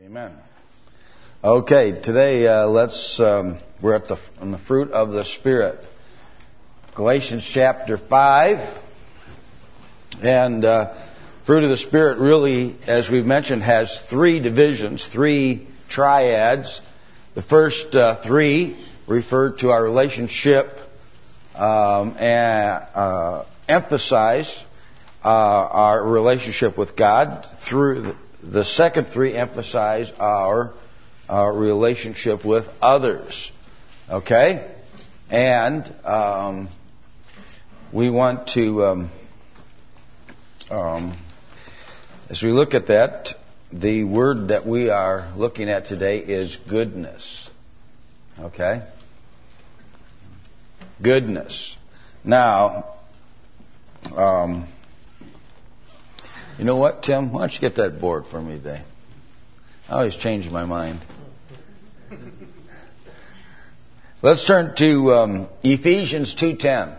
Amen. Okay, today we're on the fruit of the Spirit. Galatians chapter 5. And fruit of the Spirit really, as we've mentioned, has three divisions, three triads. The first three refer to our relationship and emphasize our relationship with God. Through the second three emphasize our relationship with others. Okay? And we want to, as we look at that, the word that we are looking at today is goodness. Okay? Goodness. Now, you know what, Tim? Why don't you get that board for me today? I always change my mind. Let's turn to Ephesians 2:10.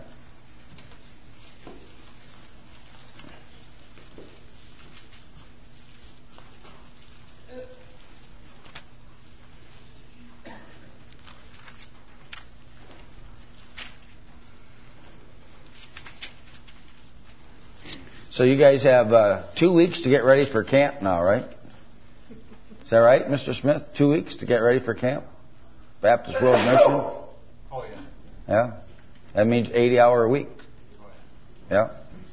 So you guys have 2 weeks to get ready for camp now, right? Is that right, Mr. Smith? 2 weeks to get ready for camp? Baptist World Mission? Oh, yeah. Yeah? That means 80-hour a week. Yeah?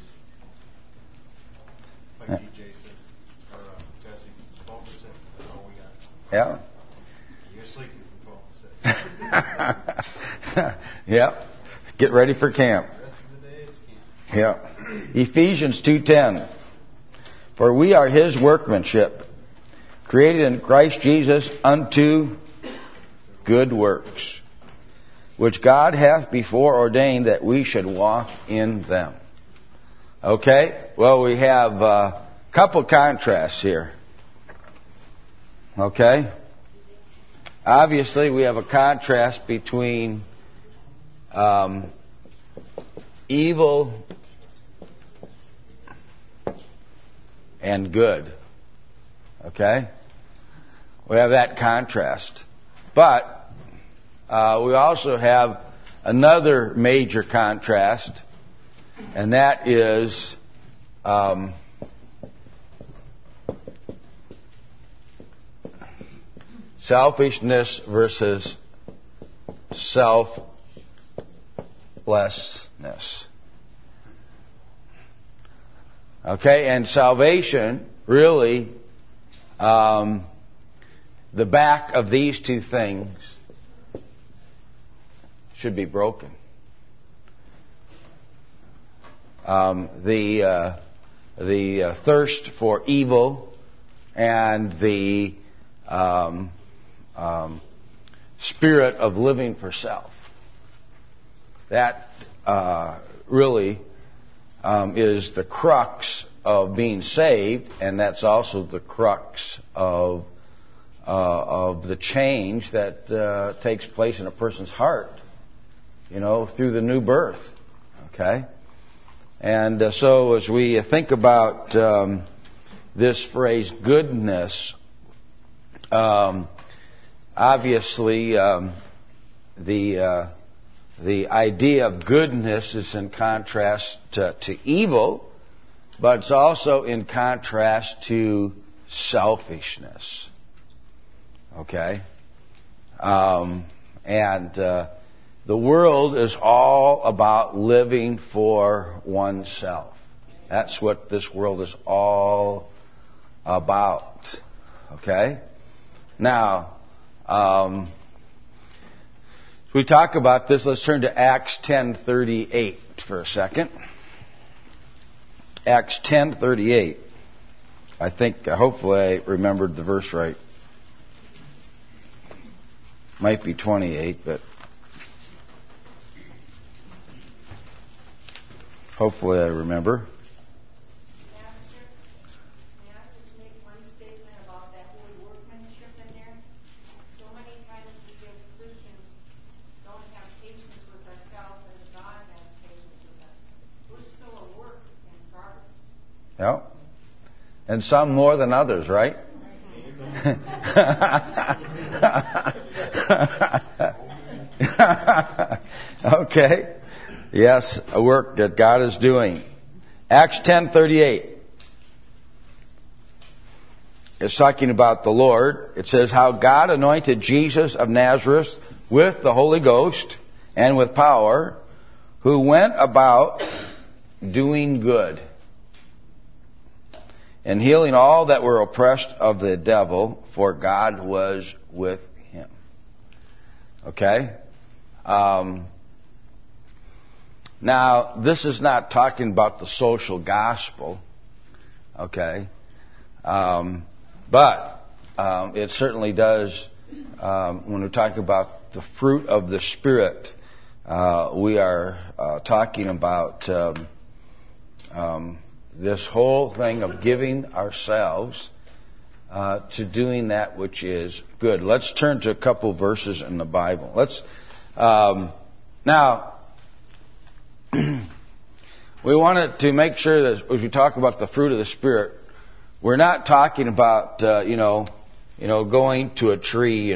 Like DJ says, or Jesse, 12 to 6, that's all we got. Yeah? You're sleeping from 12 to 6. Yeah. Get ready for camp. The rest of the day, it's camp. Yeah. Ephesians 2:10. For we are His workmanship, created in Christ Jesus unto good works, which God hath before ordained that we should walk in them. Okay? Well, we have a couple contrasts here. Okay? Obviously, we have a contrast between evil and good. Okay? We have that contrast. But we also have another major contrast, and that is selfishness versus selflessness. Okay, and salvation, really, the back of these two things should be broken. The thirst for evil and the spirit of living for self. That really is the crux of being saved, and that's also the crux of the change that takes place in a person's heart, through the new birth. Okay? And so as we think about this phrase, goodness, obviously the idea of goodness is in contrast to evil, but it's also in contrast to selfishness. Okay? And the world is all about living for oneself. That's what this world is all about. Okay? Now, as we talk about this, let's turn to Acts 10:38 for a second. Acts 10:38. Hopefully I remembered the verse right. Might be 28, but hopefully I remember. May I just make one statement about that whole workmanship in there? So many times we as Christians don't have patience with ourselves as God has patience with us. We're still a work in progress. Yeah. And some more than others, right? Okay. Yes, a work that God is doing. Acts 10:38. It's talking about the Lord. It says how God anointed Jesus of Nazareth with the Holy Ghost and with power, who went about doing good and healing all that were oppressed of the devil, for God was with him. Okay? Now, this is not talking about the social gospel. Okay? But it certainly does, when we're talking about the fruit of the Spirit, we are talking about this whole thing of giving ourselves to doing that which is good. Let's turn to a couple verses in the Bible. Now, we wanted to make sure that as we talk about the fruit of the Spirit, we're not talking about, going to a tree,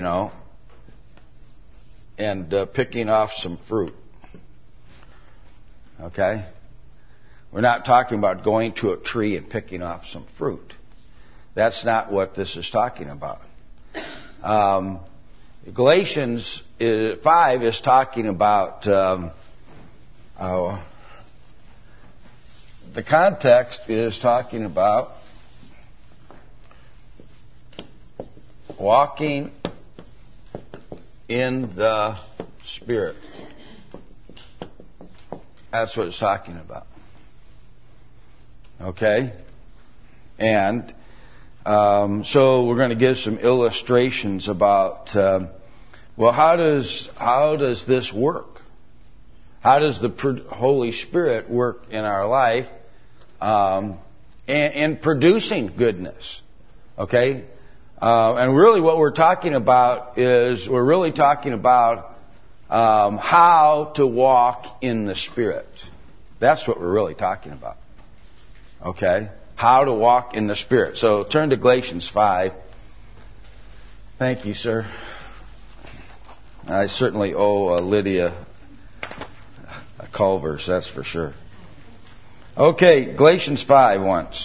and picking off some fruit. Okay? We're not talking about going to a tree and picking off some fruit. That's not what this is talking about. Galatians 5 is talking about the context is talking about walking in the Spirit. That's what it's talking about. Okay? And so we're going to give some illustrations about, how does this work? How does the Holy Spirit work in our life in producing goodness? Okay? And really what we're talking about is we're really talking about how to walk in the Spirit. That's what we're really talking about. Okay? How to walk in the Spirit. So turn to Galatians 5. Thank you, sir. I certainly owe Lydia a Culver's, that's for sure. Okay, Galatians 5 once.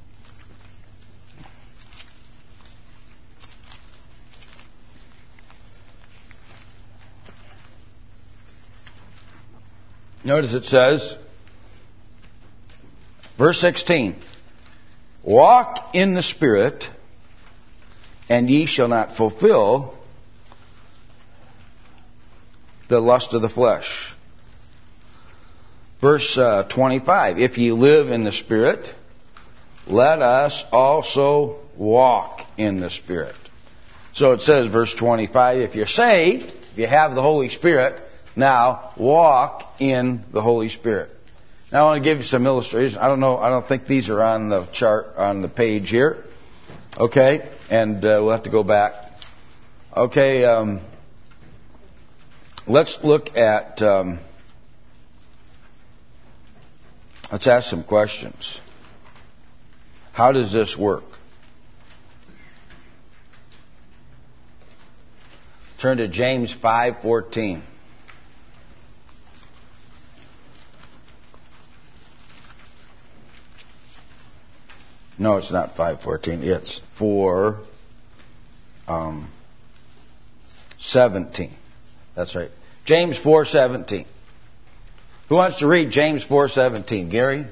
Notice it says, verse 16, walk in the Spirit, and ye shall not fulfill the lust of the flesh. Verse 25, if ye live in the Spirit, let us also walk in the Spirit. So it says, verse 25, if you're saved, if you have the Holy Spirit, now walk in the Holy Spirit. Now I want to give you some illustrations. I don't think these are on the chart, on the page here. Okay, and we'll have to go back. Okay, let's look at, let's ask some questions. How does this work? Turn to James 5:14. No, it's not 5:14. It's 4:17. That's right. James 4:17. Who wants to read James 4:17? Gary?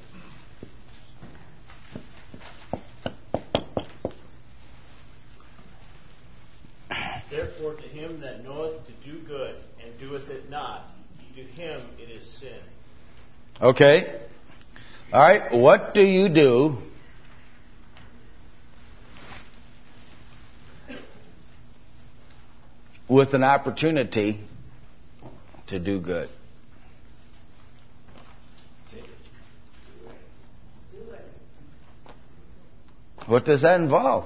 Therefore, to him that knoweth to do good and doeth it not, to him it is sin. Okay. All right. What do you do with an opportunity to do good? What does that involve?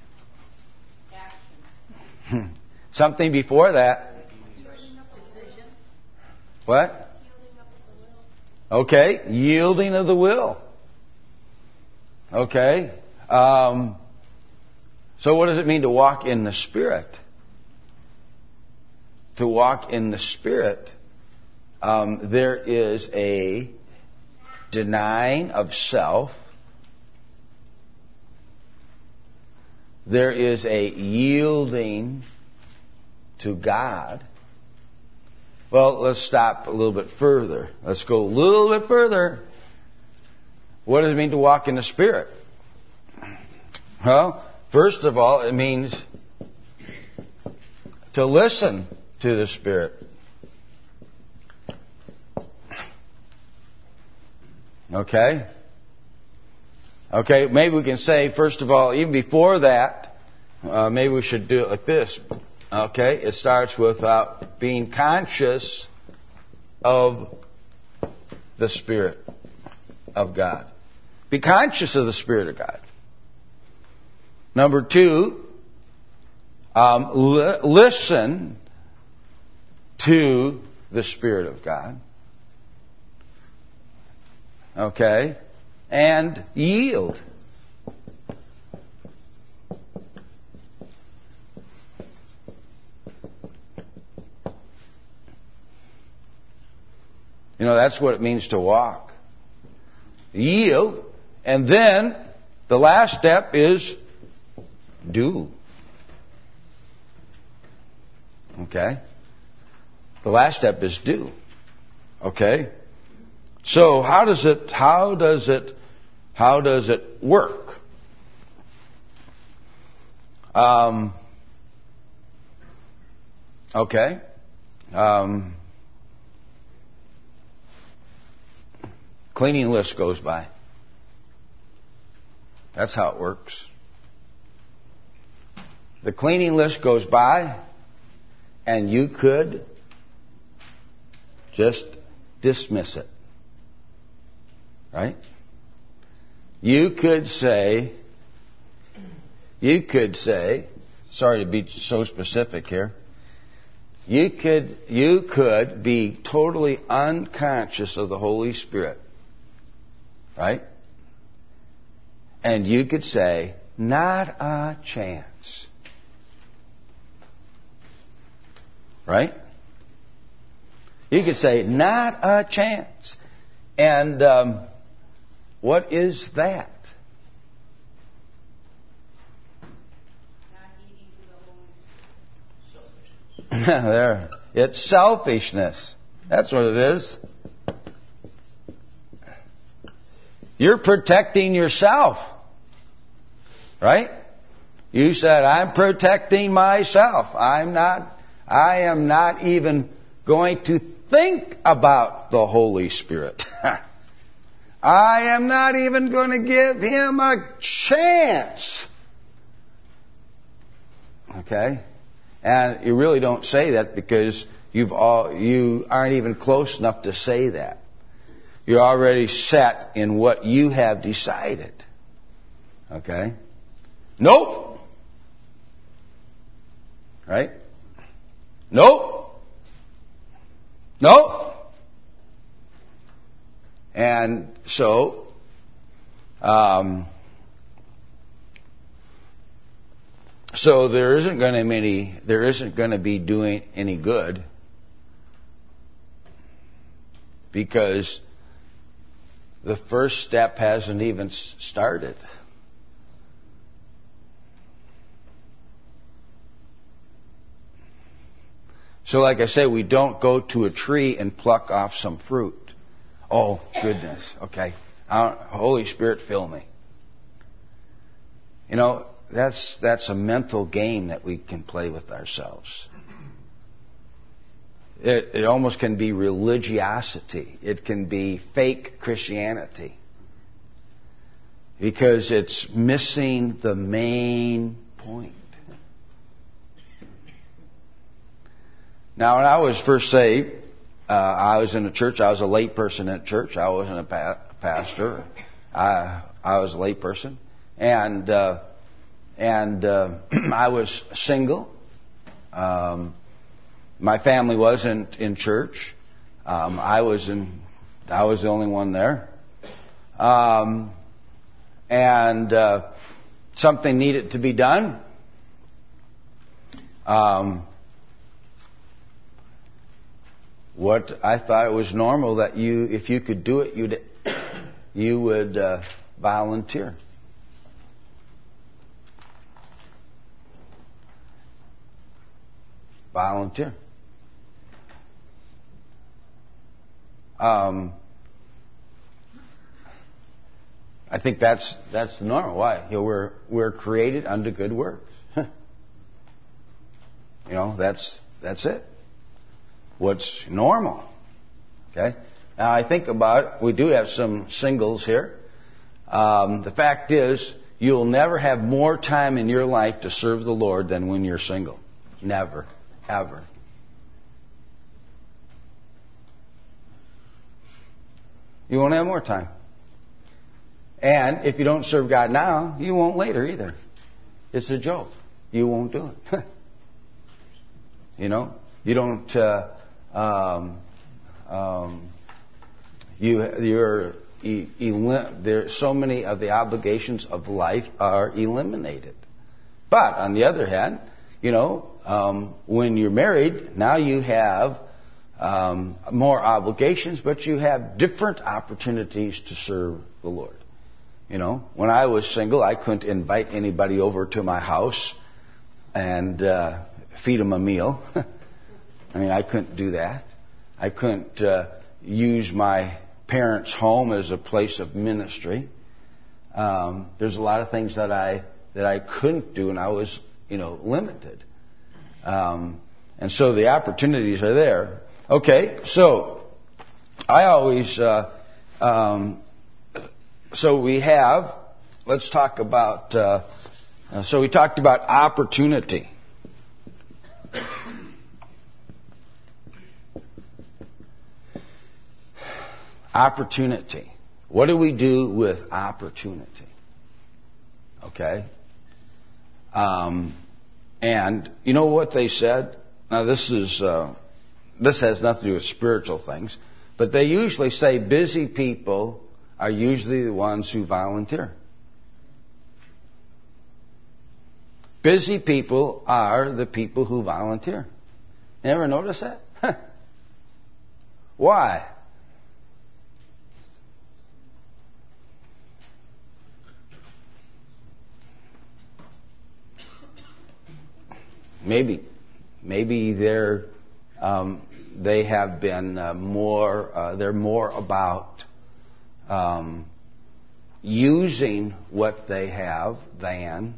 Action. Something before that. Decision. What? Okay, yielding of the will. Okay. So what does it mean to walk in the Spirit? To walk in the Spirit, there is a denying of self. There is a yielding to God. Well, let's stop a little bit further. Let's go a little bit further. What does it mean to walk in the Spirit? Well, first of all, it means to listen to the Spirit. Okay? Okay, maybe we can say, first of all, even before that, maybe we should do it like this. Okay, it starts with being conscious of the Spirit of God. Be conscious of the Spirit of God. Number 2, listen to the Spirit of God. Okay? And yield. You know, that's what it means to walk. Yield. And then the last step is do. Okay? The last step is do. Okay? So how does it work? Okay. Cleaning list goes by. That's how it works. The cleaning list goes by, and you could just dismiss it. Right? You could say, sorry to be so specific here, you could be totally unconscious of the Holy Spirit. Right? And you could say, not a chance. Right? You could say, not a chance. And what is that? Not heeding to the Holy Spirit. There. It's selfishness. That's what it is. You're protecting yourself. Right? You said, I'm protecting myself. I am not even going to think about the Holy Spirit. I am not even going to give Him a chance. Okay? And you really don't say that because you aren't even close enough to say that. You're already set in what you have decided. Okay? Nope. Right? Nope. Nope. And so, there isn't going to be doing any good because the first step hasn't even started. So like I say, we don't go to a tree and pluck off some fruit. Oh, goodness. Okay. Holy Spirit, fill me. You know, that's a mental game that we can play with ourselves. It almost can be religiosity. It can be fake Christianity. Because it's missing the main point. Now, when I was first saved, I was in a church. I was a lay person in a church. I wasn't a pastor. I was a lay person. And I was single. My family wasn't in church. I was the only one there. And something needed to be done. What I thought it was normal that if you could do it, you would volunteer. Volunteer. I think that's the normal. Why? We're created unto good works. That's it. What's normal? Okay. Now I think about it. We do have some singles here. The fact is, you'll never have more time in your life to serve the Lord than when you're single. Never, ever. You won't have more time. And if you don't serve God now, you won't later either. It's a joke. You won't do it. You don't. There. So many of the obligations of life are eliminated. But on the other hand, when you're married, now you have more obligations, but you have different opportunities to serve the Lord. When I was single, I couldn't invite anybody over to my house and feed them a meal. I couldn't do that. I couldn't use my parents' home as a place of ministry. There's a lot of things that I couldn't do, and I was, limited. And so the opportunities are there. Okay, so I always, let's talk about, so we talked about opportunity. Opportunity. What do we do with opportunity? Okay. And you know what they said? Now this has nothing to do with spiritual things, but they usually say busy people are usually the ones who volunteer. Busy people are the people who volunteer. You ever notice that? Why? Maybe they have been they're more about using what they have than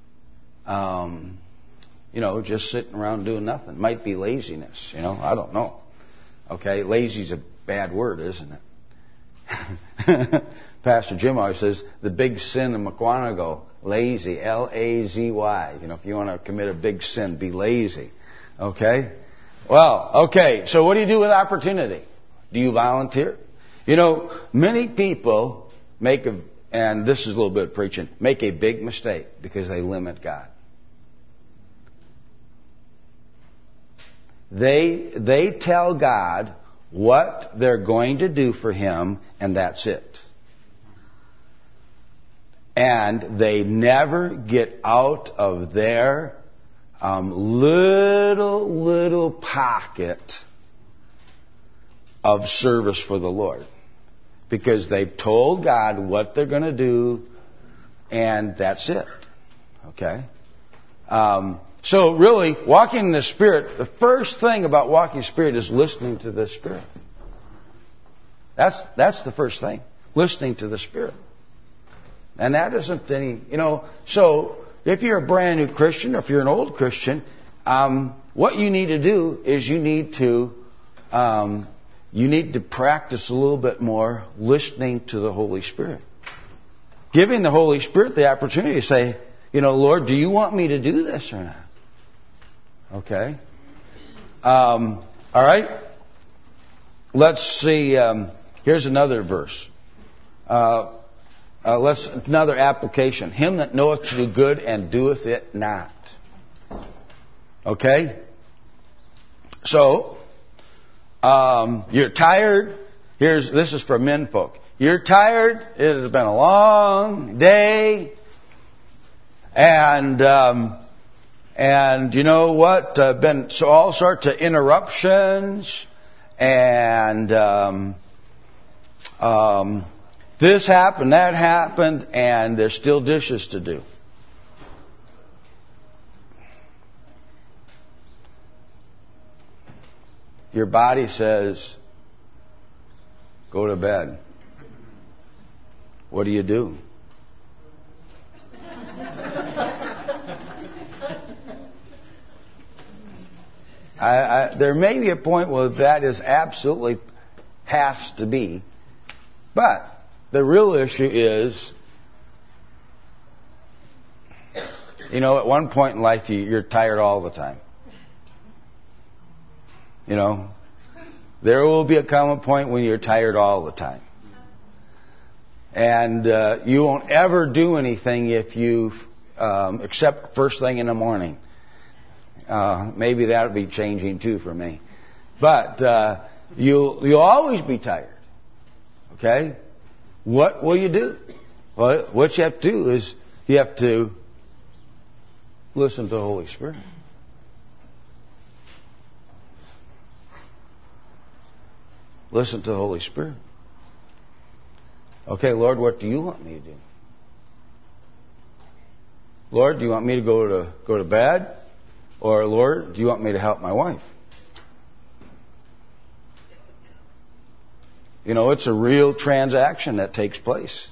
just sitting around doing nothing. Might be laziness, I don't know. Okay, lazy's a bad word, isn't it? Pastor Jim always says the big sin in Mukwonago, lazy, L-A-Z-Y. If you want to commit a big sin, be lazy. Okay? Well, okay, so what do you do with opportunity? Do you volunteer? Many people and this is a little bit of preaching, make a big mistake because they limit God. They tell God what they're going to do for Him, and that's it. And they never get out of their little pocket of service for the Lord. Because they've told God what they're going to do, and that's it. Okay? So really, walking in the Spirit, the first thing about walking in the Spirit is listening to the Spirit. That's the first thing. Listening to the Spirit. And that isn't any, so if you're a brand new Christian or if you're an old Christian, what you need to do is you need to practice a little bit more listening to the Holy Spirit. Giving the Holy Spirit the opportunity to say, Lord, do you want me to do this or not? Okay. All right. Let's see. Here's another verse. Another application. Him that knoweth to do good and doeth it not. Okay? So, you're tired. This is for men folk. You're tired. It has been a long day. And And you know what? Been so all sorts of interruptions, and this happened, that happened, and there's still dishes to do. Your body says, go to bed. What do you do? There may be a point where that is absolutely has to be. But the real issue is, you know, at one point in life you're tired all the time. You know, there will come a point when you're tired all the time. And you won't ever do anything if you, except first thing in the morning. Maybe that would be changing too for me. But you'll always be tired. Okay? What will you do? Well, what you have to do is you have to listen to the Holy Spirit. Listen to the Holy Spirit. Okay, Lord, what do you want me to do? Lord, do you want me to go to bed? Or Lord, do you want me to help my wife? You know, it's a real transaction that takes place.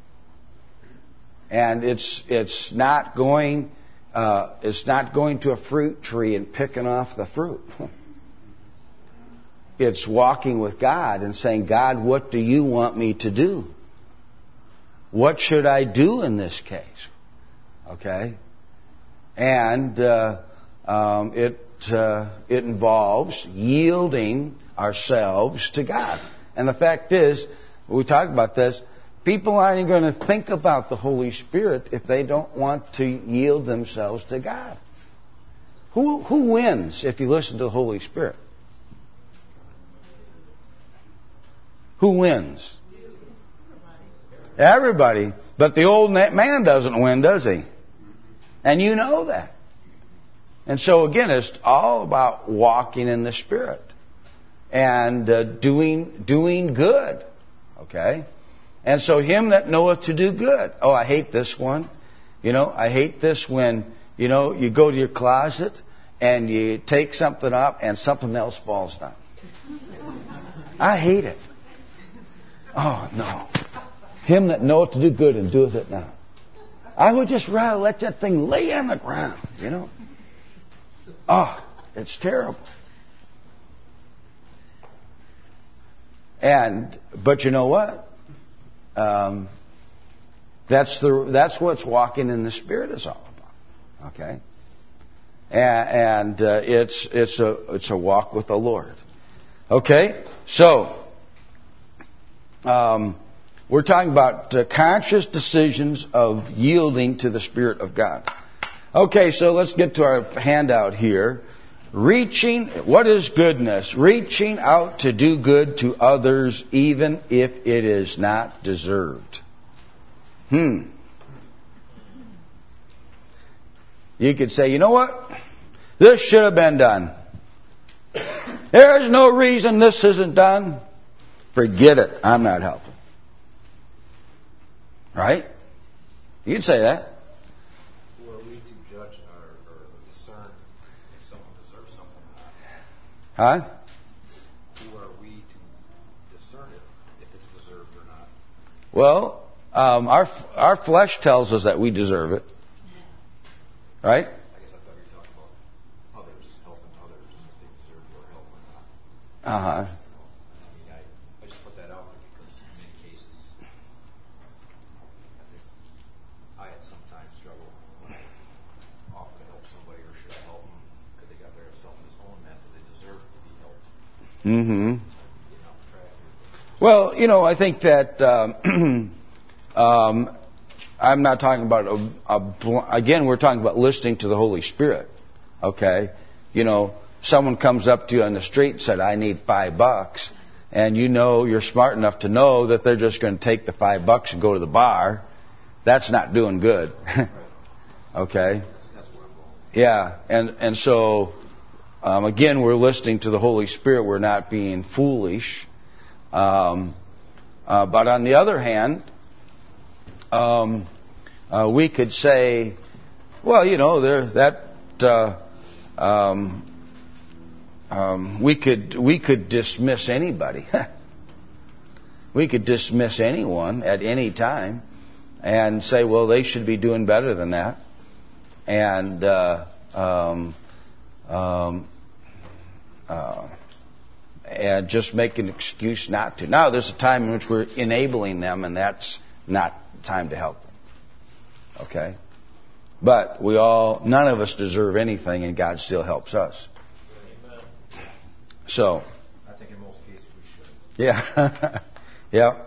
And it's not going to a fruit tree and picking off the fruit. It's walking with God and saying, God, what do you want me to do? What should I do in this case? Okay? And it involves yielding ourselves to God. And the fact is, we talk about this, people aren't going to think about the Holy Spirit if they don't want to yield themselves to God. Who wins if you listen to the Holy Spirit? Who wins? Everybody. But the old man doesn't win, does he? And you know that. And so again, it's all about walking in the Spirit and doing good. Okay? And so him that knoweth to do good. Oh, I hate this one. You know, I hate this when, you know, you go to your closet and you take something up and something else falls down. I hate it. Oh, no. Him that knoweth to do good and doeth it not. I would just rather let that thing lay on the ground, you know. Oh, it's terrible. But you know what? That's what walking in the Spirit is all about. Okay? And it's a walk with the Lord. Okay? So, we're talking about conscious decisions of yielding to the Spirit of God. Okay, so let's get to our handout here. What is goodness? Reaching out to do good to others even if it is not deserved. You could say, you know what? This should have been done. There's no reason this isn't done. Forget it. I'm not helping. Right? You can say that. Who are we to judge or discern if someone deserves something or not? Huh? Who are we to discern if it's deserved or not? Well, our flesh tells us that we deserve it. Right? I guess I thought you were talking about others, helping others, if they deserve your help or not. Uh-huh. I just put that out there because in many cases, I think I at sometimes struggle when I offer to help somebody or should I help them because they got their selfless own that they deserve to be helped. Mm-hmm. Getting off track here. Well, you know, I think that I'm not talking about again, we're talking about listening to the Holy Spirit. Okay? You know, someone comes up to you on the street and said, I need $5. And you know, you're smart enough to know that they're just going to take the $5 and go to the bar. That's not doing good. Okay? That's where I'm going. Yeah, and so again, we're listening to the Holy Spirit. We're not being foolish. But on the other hand, we could say, well, you know, we could dismiss anybody. We could dismiss anyone at any time and say, well, they should be doing better than that, and just make an excuse not to. Now, there's a time in which we're enabling them, and that's not time to help them. Okay? But none of us deserve anything, and God still helps us. Amen. I So, think in most cases we should. yeah. Yeah.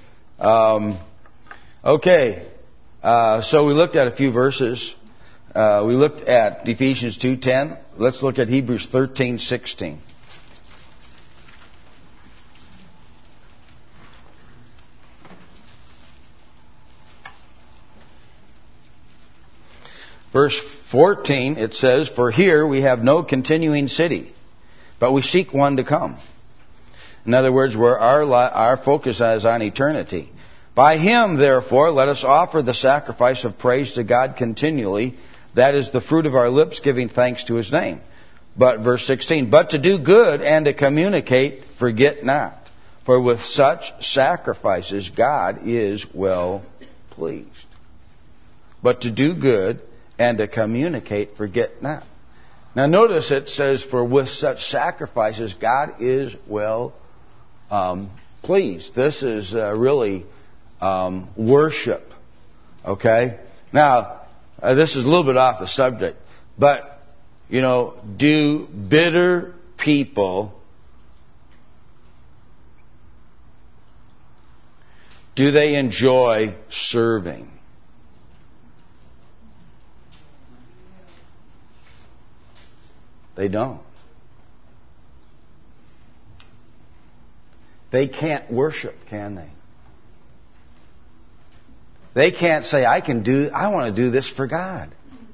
Okay. So we looked at a few verses. We looked at Ephesians 2:10. Let's look at Hebrews 13:16. Verse 14, it says, "For here we have no continuing city, but we seek one to come." In other words, where our focus is on eternity. "By him, therefore, let us offer the sacrifice of praise to God continually. That is the fruit of our lips, giving thanks to his name." But verse 16, "But to do good and to communicate, forget not. For with such sacrifices God is well pleased." But to do good and to communicate, forget not. Now notice it says, for with such sacrifices God is well pleased. This is really worship. Okay? Now, this is a little bit off the subject, but, you know, do bitter people, do they enjoy serving? They don't. They can't worship, can they? They can't say, I want to do this for God.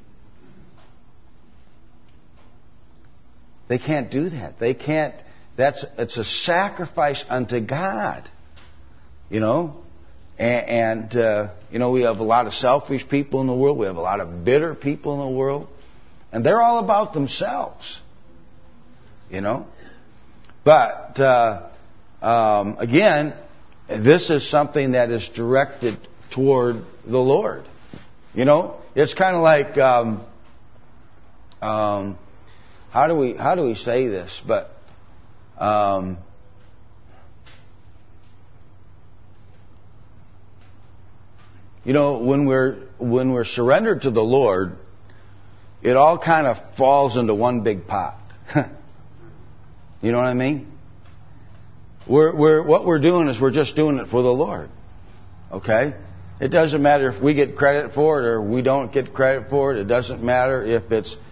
They can't do that. They can't, it's a sacrifice unto God. You know? And you know, we have a lot of selfish people in the world. We have a lot of bitter people in the world. And they're all about themselves. You know? But, again, this is something that is directed toward the Lord. You know? It's kind of like, how do we say this? But, you know, when we're surrendered to the Lord, it all kind of falls into one big pot. You know what I mean? What we're doing is we're just doing it for the Lord. Okay? It doesn't matter if we get credit for it or we don't get credit for it. It doesn't matter if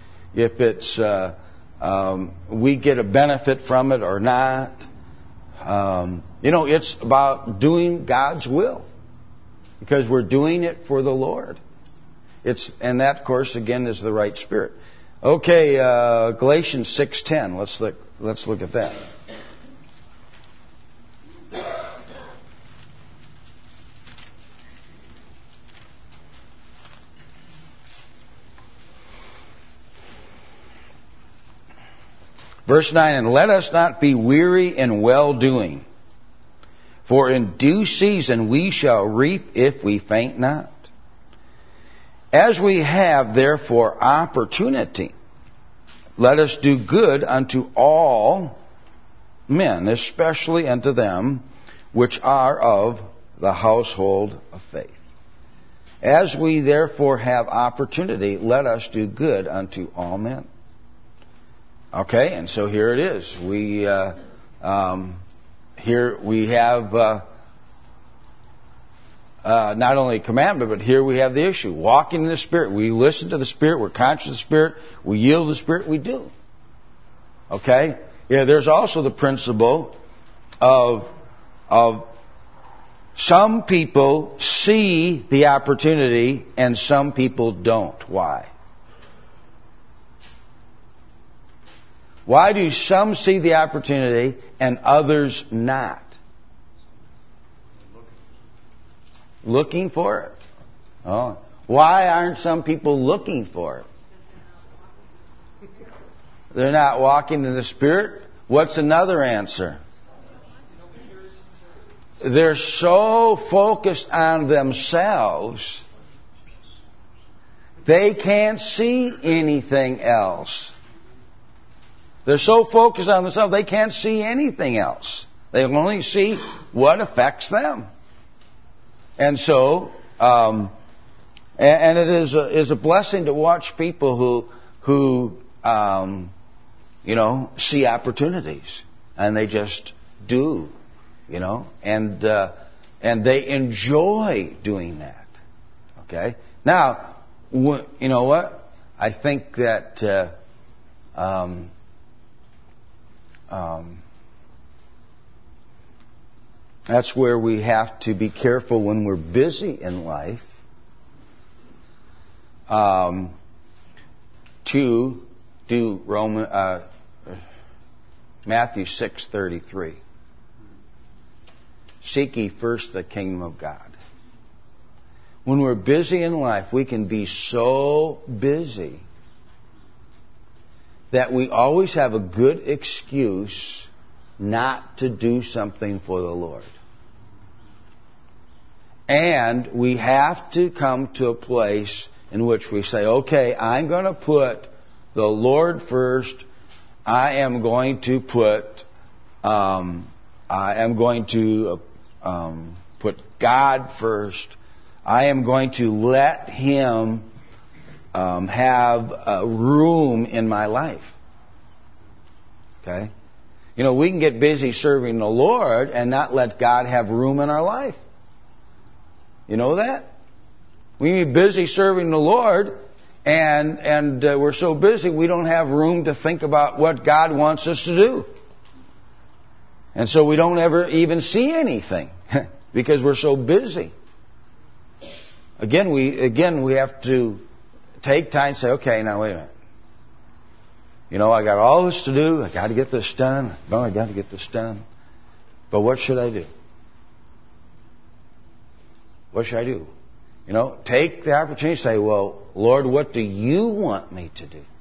we get a benefit from it or not. You know, it's about doing God's will because we're doing it for the Lord. And that, of course, again, is the right spirit. Okay, Galatians 6:10. Let's look at that. Verse 9, "And let us not be weary in well-doing, for in due season we shall reap if we faint not. As we have therefore opportunity, let us do good unto all men, especially unto them which are of the household of faith. As we therefore have opportunity, let us do good unto all men." Okay, and so here it is. Here we have not only a commandment, but here we have the issue. Walking in the Spirit. We listen to the Spirit. We're conscious of the Spirit. We yield to the Spirit. We do. Okay? Yeah, there's also the principle of some people see the opportunity and some people don't. Why? Why do some see the opportunity and others not? Looking for it. Oh. Why aren't some people looking for it? They're not walking in the Spirit. What's another answer? They're so focused on themselves, they can't see anything else. They're so focused on themselves, they can't see anything else. They only see what affects them. And so, and it is a blessing to watch people who see opportunities, and they just do, and they enjoy doing that. Okay. Now, you know what? I think that that's where we have to be careful when we're busy in life to do Matthew 6:33. Seek ye first the kingdom of God. When we're busy in life, we can be so busy that we always have a good excuse not to do something for the Lord. And we have to come to a place in which we say, okay, I'm going to put the Lord first. I am going to put God first. I am going to let Him have room in my life. Okay? We can get busy serving the Lord and not let God have room in our life. You know that? We can be busy serving the Lord, and we're so busy we don't have room to think about what God wants us to do. And so we don't ever even see anything because we're so busy. Again, we have to take time and say, okay, now wait a minute. I got all this to do. I got to get this done. No, I got to get this done. But what should I do? What should I do? Take the opportunity to say, well, Lord, what do you want me to do?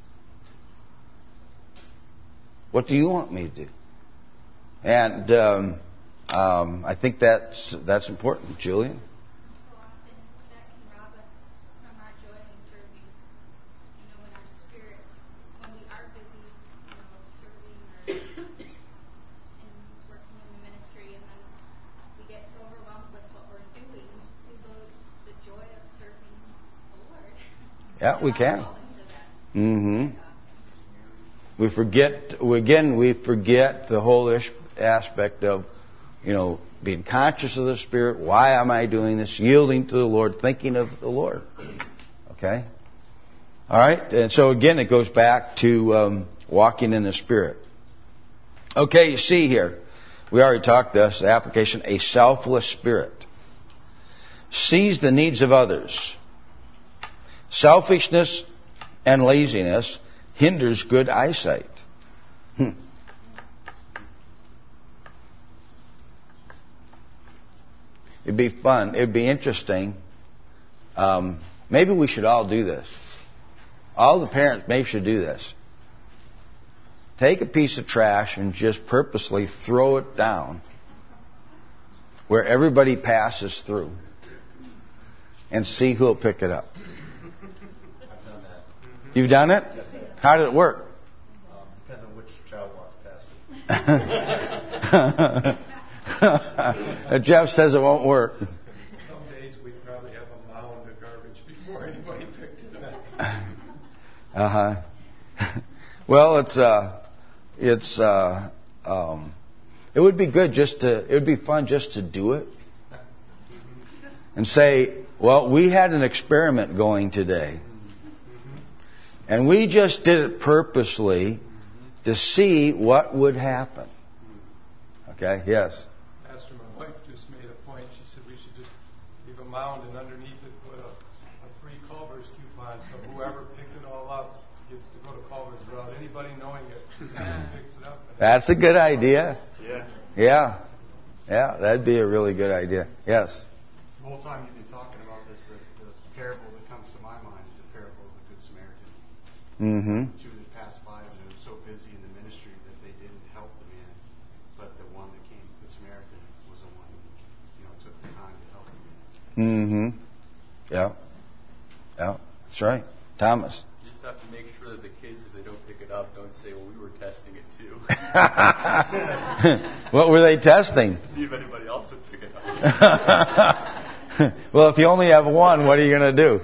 What do you want me to do? And I think that's important, Julian. So often that can rob us from our joy in serving. In our spirit, when we are busy, serving or and working in the ministry, and then we get so overwhelmed with what we're doing, we lose the joy of serving the Lord. Yeah, we can. Mm-hmm. We forget the whole aspect of, being conscious of the Spirit. Why am I doing this? Yielding to the Lord, thinking of the Lord. Okay? All right? And so again, it goes back to walking in the Spirit. Okay, you see here, we already talked this, the application, a selfless spirit. Sees the needs of others. Selfishness and laziness hinders good eyesight. It'd be fun. It'd be interesting. Maybe we should all do this. All the parents maybe should do this. Take a piece of trash and just purposely throw it down where everybody passes through and see who'll pick it up. I've done that. You've done it? Yes, I have. How did it work? Depends on which child walks past it. Jeff says it won't work. Some days we probably have a mound of garbage before anybody picks it up. Well, it would be good it would be fun just to do it and say, well, we had an experiment going today, and we just did it purposely to see what would happen. Okay? Yes. Pastor, my wife just made a point. She said we should just leave a mound and underneath it put a free Culver's coupon, so whoever picked it all up gets to go to Culver's without anybody anybody knowing it. Someone picks it up. That's a good idea. Yeah. Yeah. Yeah, that'd be a really good idea. Yes. The whole time you've been talking about this, the parable that comes to my mind is the parable of the Good Samaritan. Mm-hmm. The two that passed by and they were so busy in the ministry that they didn't help the man, but the one that came, the Samaritan, was the one who, took the time to help the man. Mm-hmm. Yeah. Yeah. That's right. Thomas. You just have to make sure that the kids, if they don't pick it up, don't say, well, we were testing it too. What were they testing? See if anybody else would pick it up. Well, if you only have one, what are you going to do?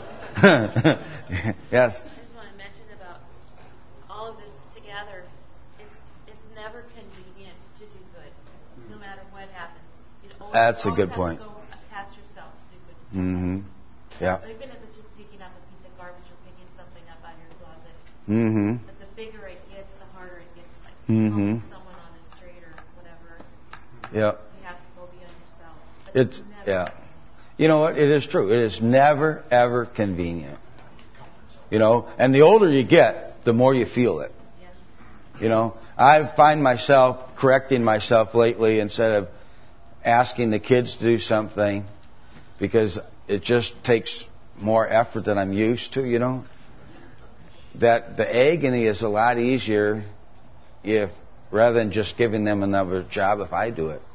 Yes. I just want to mention about all of this together. It's never convenient to do good, no matter what happens. That's a good point. You always have to go past yourself to do good to Mm-hmm. someone. Yeah. Even if it's just picking up a piece of garbage or picking something up out of your closet. Mm-hmm. But the bigger it gets, the harder it gets. Like Mm-hmm. helping someone on the street or whatever. Yeah. You have to go beyond yourself. But It's never yeah. You know what? It is true. It is never ever convenient. And the older you get, the more you feel it. Yeah. I find myself correcting myself lately instead of asking the kids to do something because it just takes more effort than I'm used to, That the agony is a lot easier if rather than just giving them another job if I do it.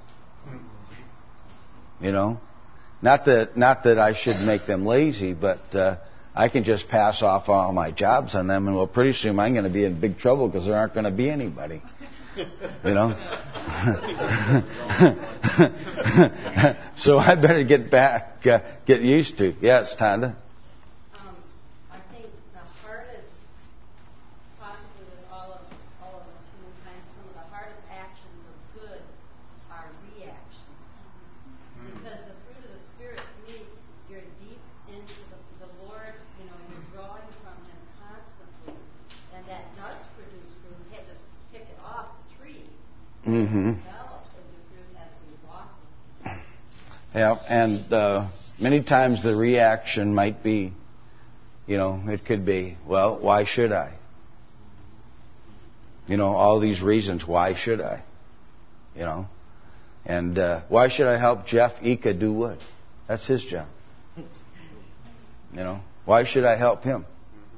Not that I should make them lazy, but I can just pass off all my jobs on them, and pretty soon I'm going to be in big trouble because there aren't going to be anybody. So I better get used to. Yes, Tanda. I think the hardest, possibly with all of us humankind, some of the hardest actions of good are reactions. Because the fruit of the Spirit, to me, you're deep into the Lord, you're drawing from Him constantly, and that does produce fruit. You can't just pick it off the tree. Mm-hmm. It develops into fruit as we walk. Yeah, and many times the reaction might be, it could be, well, why should I? All these reasons, why should I? And why should I help Jeff Ika do wood? That's his job. Why should I help him?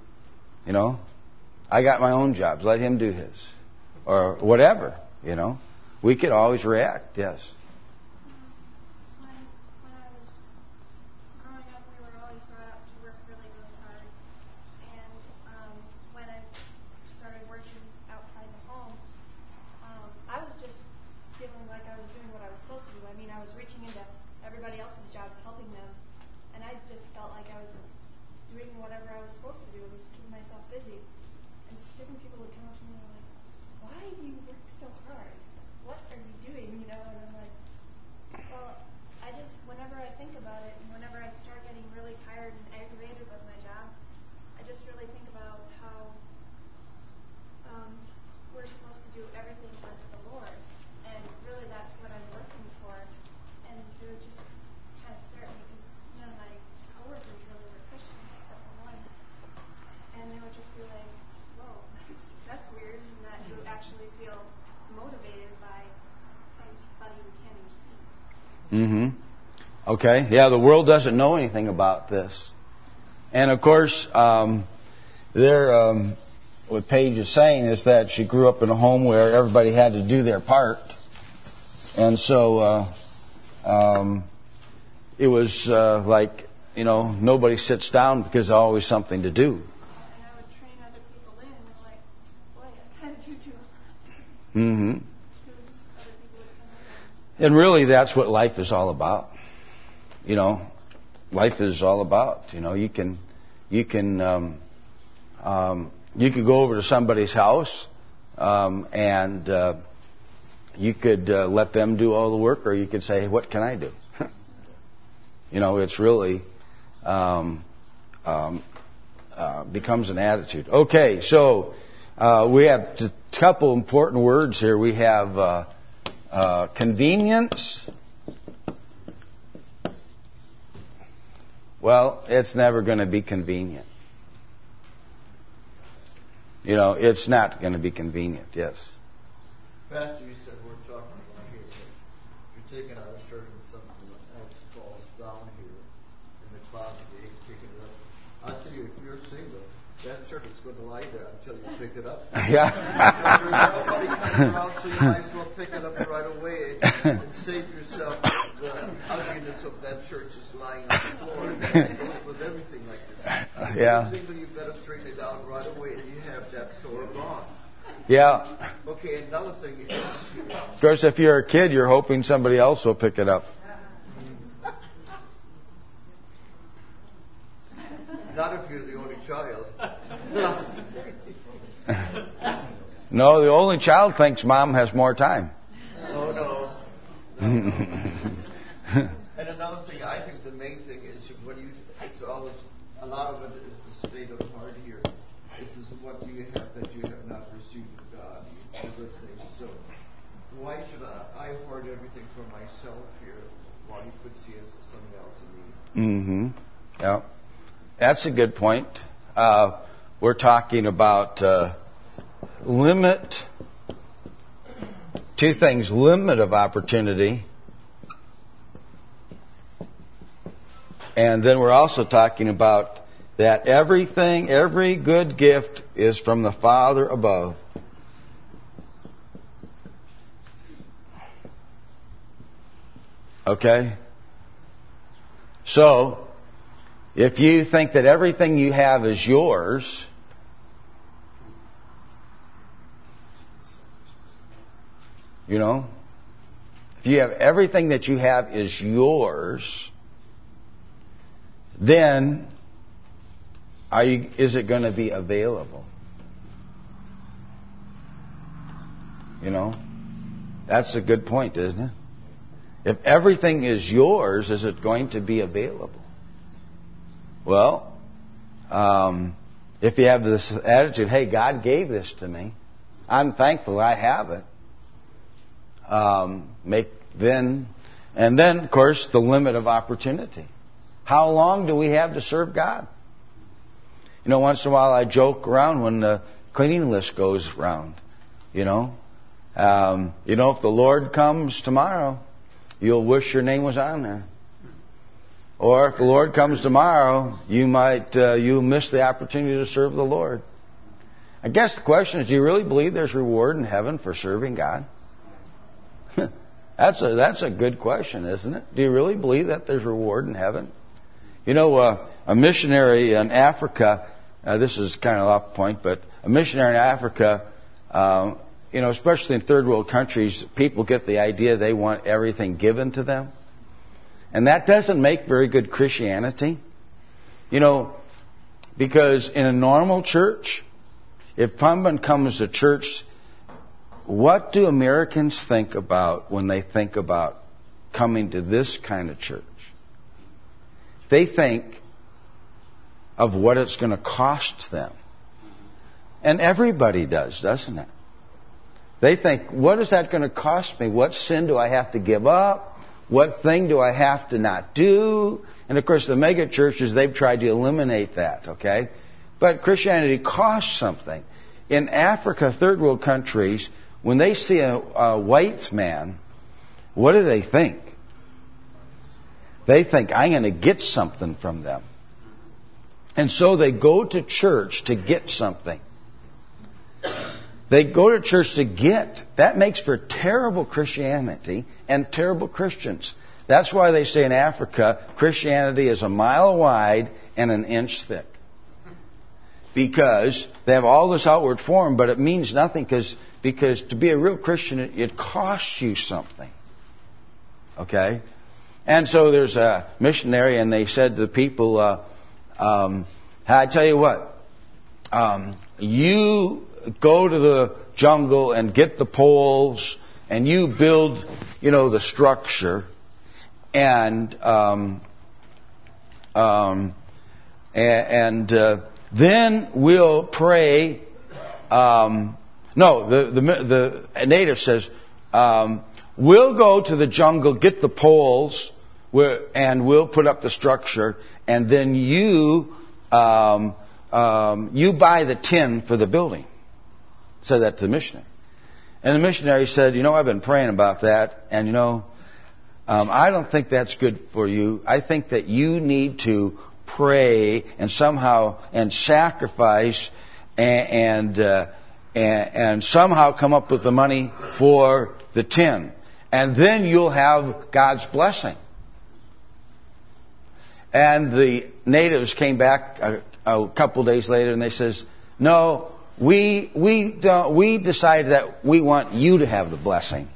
I got my own jobs. Let him do his. Or whatever, We could always react, yes. When I was growing up, we were always brought up to work really, really hard. And when I started working outside the home, I was just feeling like I was doing what I was supposed to do. I mean, I was reaching into everybody else's job, helping them, and I just felt like I was doing whatever I was supposed to do. I was keeping myself busy. And different people would come up to me and they're like, why do you work so hard? What are you doing? And I'm like, well, whenever I think about it, and whenever I start getting really tired and aggravated with my job, I just really think about how we're supposed to do everything unto the Lord. And really that's what I'm working for. And they would just kind of stare at me because none of my coworkers really were Christians except for one. And they would just be like, whoa, that's weird. And that you actually feel motivated by somebody you can't even see. Mm-hmm. Okay. Yeah, the world doesn't know anything about this. And of course, what Paige is saying is that she grew up in a home where everybody had to do their part. And so it was like, nobody sits down because there's always something to do. And I would train other people in and like, boy, I kind of do too much. Mm-hmm. Because other people would come in. And really, that's what life is all about. Life is all about. You can go over to somebody's house and you could let them do all the work, or you could say, hey, what can I do? It's really becomes an attitude. Okay, so we have a couple important words here. We have convenience. Well, it's never going to be convenient. it's not going to be convenient. Yes. Pastor, you said we're talking about here, but if you're taking out a shirt and something else falls down here in the closet, you ain't picking it up. I'll tell you, if you're single, that shirt is going to lie there until you pick it up. Yeah. So there's nobody coming around, so you might as well pick it up right away and save yourself the ugliness of that shirt just lying on the floor. And that goes with everything like this. If Yeah. you're single, you better straighten it out right away, and you have that store gone. Yeah. Okay, another thing is, Of course, if you're a kid, you're hoping somebody else will pick it up. not if you're the only child. No, the only child thinks mom has more time. Oh, no. And another thing, I think the main thing is when you, it's always, a lot of it is the state of heart here. This is what do you have that you have not received of God, everything. So why should I hoard everything for myself here while He could see as something else in me? Mm-hmm. Yeah. That's a good point. We're talking about two things, limit of opportunity. And then we're also talking about that everything, every good gift is from the Father above. Okay? So, if you think that everything you have is yours, you know, if you have everything that you have is yours, then is it going to be available? You know, that's a good point, isn't it? If everything is yours, is it going to be available? Well, if you have this attitude, hey, God gave this to me, I'm thankful I have it. And then, of course, the limit of opportunity. How long do we have to serve God? You know, once in a while I joke around when the cleaning list goes around. You know, if the Lord comes tomorrow, you'll wish your name was on there. Or if the Lord comes tomorrow, you miss the opportunity to serve the Lord. I guess the question is, do you really believe there's reward in heaven for serving God? That's a good question, isn't it? Do you really believe that there's reward in heaven? You know, a missionary in Africa, this is kind of off point, but a missionary in Africa, especially in third world countries, people get the idea they want everything given to them. And that doesn't make very good Christianity. You know, because in a normal church, if someone comes to church, what do Americans think about when they think about coming to this kind of church? They think of what it's going to cost them. And everybody does, doesn't it? They think, what is that going to cost me? What sin do I have to give up? What thing do I have to not do? And of course, the mega churches, they've tried to eliminate that, okay? But Christianity costs something. In Africa, third world countries, when they see a white man, what do they think? They think, I'm going to get something from them. And so they go to church to get something. They go to church to get. That makes for terrible Christianity and terrible Christians. That's why they say in Africa, Christianity is a mile wide and an inch thick. Because they have all this outward form, but it means nothing because to be a real Christian, it costs you something. Okay? And so there's a missionary, and they said to the people, I tell you what, you go to the jungle and get the poles, and you build, the structure, and then we'll pray. The native says, we'll go to the jungle, get the poles, and we'll put up the structure, and then you buy the tin for the building. Said that to the missionary. And the missionary said, I've been praying about that, and I don't think that's good for you. I think that you need to pray and somehow and sacrifice and somehow come up with the money for the tin. And then you'll have God's blessing. And the natives came back a couple days later and they says, no, we decided that we want you to have the blessing.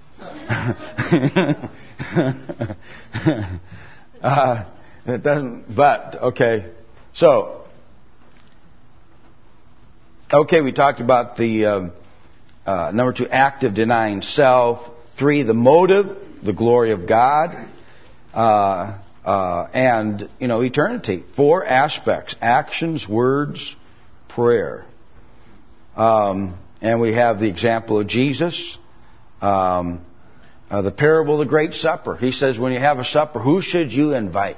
It doesn't, but, okay. So, we talked about the, number 2, active denying self. 3, the motive, the glory of God, and, eternity. 4 aspects, actions, words, prayer. And we have the example of Jesus, the parable of the Great Supper. He says, when you have a supper, who should you invite?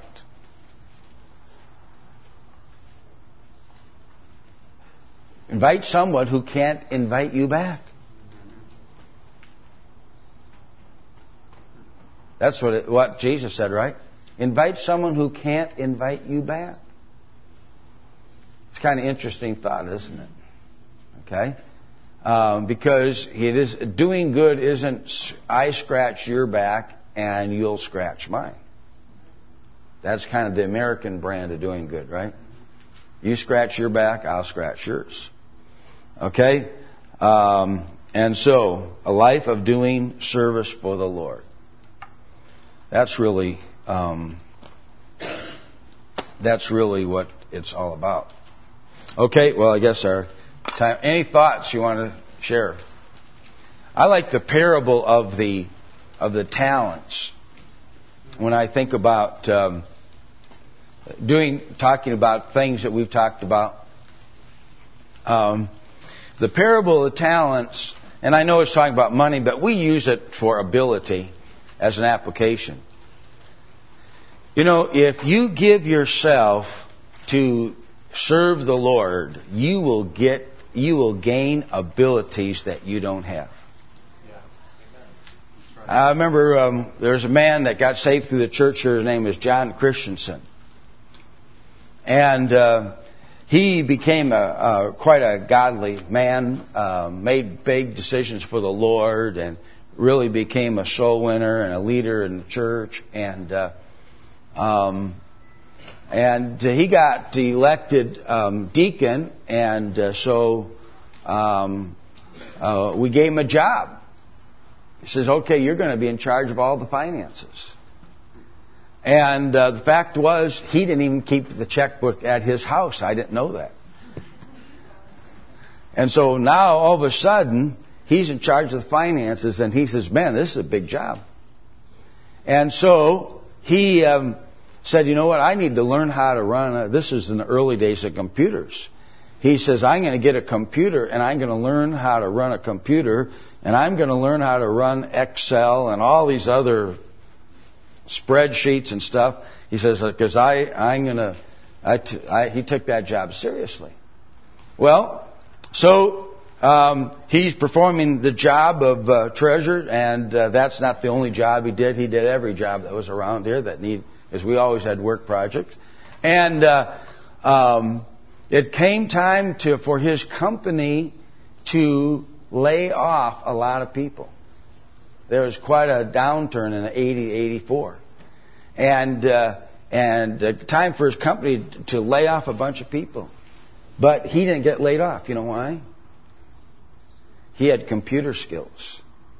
Invite someone who can't invite you back. That's what Jesus said, right? Invite someone who can't invite you back. It's kind of interesting thought, isn't it? Okay? Because it is doing good isn't I scratch your back and you'll scratch mine. That's kind of the American brand of doing good, right? You scratch your back, I'll scratch yours. Okay? And so, a life of doing service for the Lord. That's really what it's all about. Okay, well, I guess our time. Any thoughts you want to share? I like the parable of the talents. When I think about talking about things that we've talked about, the parable of the talents, and I know it's talking about money, but we use it for ability as an application. If you give yourself to serve the Lord, you will gain abilities that you don't have. I remember there's a man that got saved through the church here. His name is John Christensen. And he became quite a godly man, made big decisions for the Lord, and really became a soul winner and a leader in the church. And he got elected deacon, and so we gave him a job. He says, okay, you're going to be in charge of all the finances. And the fact was, he didn't even keep the checkbook at his house. I didn't know that. And so now, all of a sudden, he's in charge of the finances, and he says, man, this is a big job. And so he said, you know what, I need to learn how to run. This is in the early days of computers. He says, I'm going to get a computer, and I'm going to learn how to run a computer, and I'm going to learn how to run Excel and all these other spreadsheets and stuff. He says, because he took that job seriously. Well, so he's performing the job of treasurer, and that's not the only job he did. He did every job that was around here because we always had work projects. And it came time for his company to lay off a lot of people. There was quite a downturn in 84. And time for his company to lay off a bunch of people. But he didn't get laid off. You know why? He had computer skills.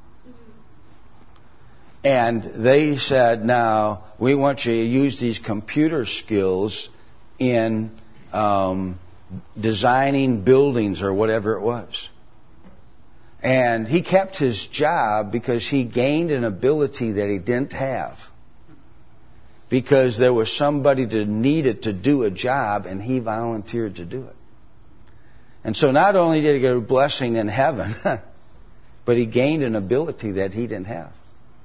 And they said, now, we want you to use these computer skills in designing buildings or whatever it was. And he kept his job because he gained an ability that he didn't have. Because there was somebody that needed to do a job, and he volunteered to do it. And so not only did he get a blessing in heaven, but he gained an ability that he didn't have.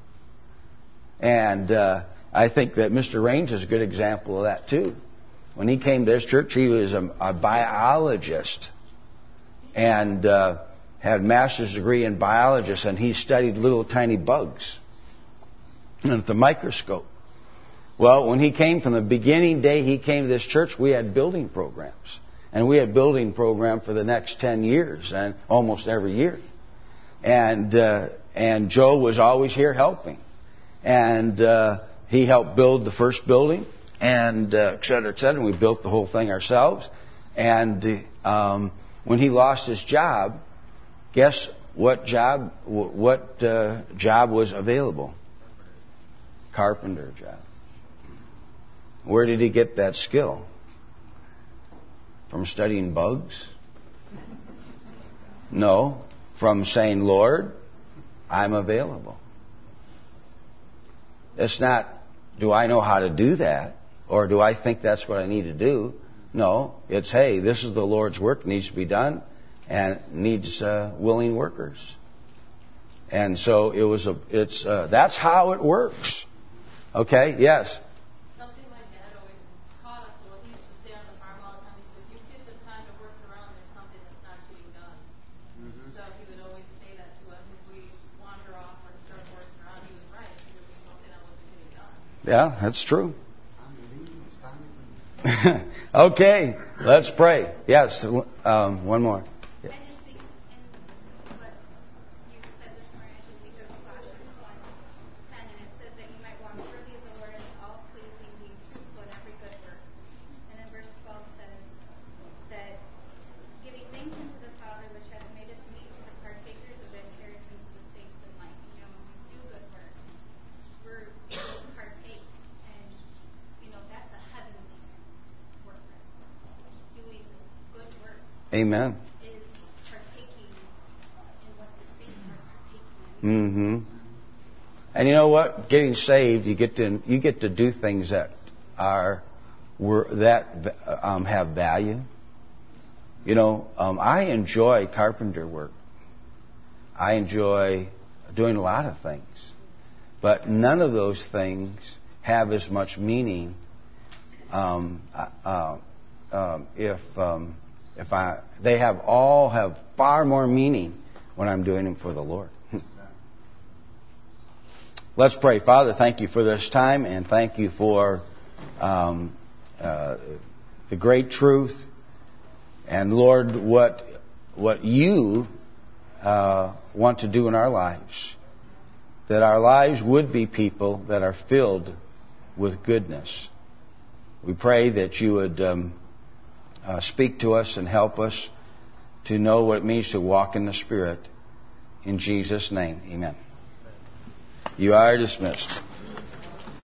And I think that Mr. Raines is a good example of that too. When he came to this church, he was a biologist. And had a master's degree in biologist, and he studied little tiny bugs with the microscope. Well, when he came, from the beginning day he came to this church, we had building programs. And we had building program for the next 10 years, and almost every year. And Joe was always here helping. And he helped build the first building, and et cetera, et cetera. And we built the whole thing ourselves. And when he lost his job, guess what job was available? Carpenter job. Where did he get that skill? From studying bugs? No. From saying, Lord, I'm available. It's not, do I know how to do that? Or do I think that's what I need to do? No. It's, hey, this is the Lord's work, needs to be done, and needs willing workers. And so that's how it works. Okay? Yes? Something my dad always taught us, well, he used to say on the farm all the time, he said, if you give the time to work around, there's something that's not getting done. So he would always say that to us. If we wander off or start working around, he was right. There was something that wasn't getting done. Yeah, that's true. Okay, let's pray. Yes, one more. I just think, and what you said this morning, I just think of Colossians 1:10, and it says that you might walk worthy of the Lord in all pleasing deeds, fruitful in every good work. And then verse 12 says that giving thanks unto the Father which hath made us meet to the partakers of the inheritance of the saints in light. You know, when we do good works, we're partake, and that's a heavenly work. Doing good works. Amen. Is partaking in what the saints are partaking in. Mm-hmm. And you know what? Getting saved, you get to do things that have value. You know, I enjoy carpenter work. I enjoy doing a lot of things, but none of those things have as much meaning. They all have far more meaning when I'm doing them for the Lord. Let's pray. Father, thank you for this time, and thank you for the great truth. And Lord, what you want to do in our lives, that our lives would be people that are filled with goodness. We pray that you would speak to us and help us to know what it means to walk in the Spirit. In Jesus' name, amen. You are dismissed.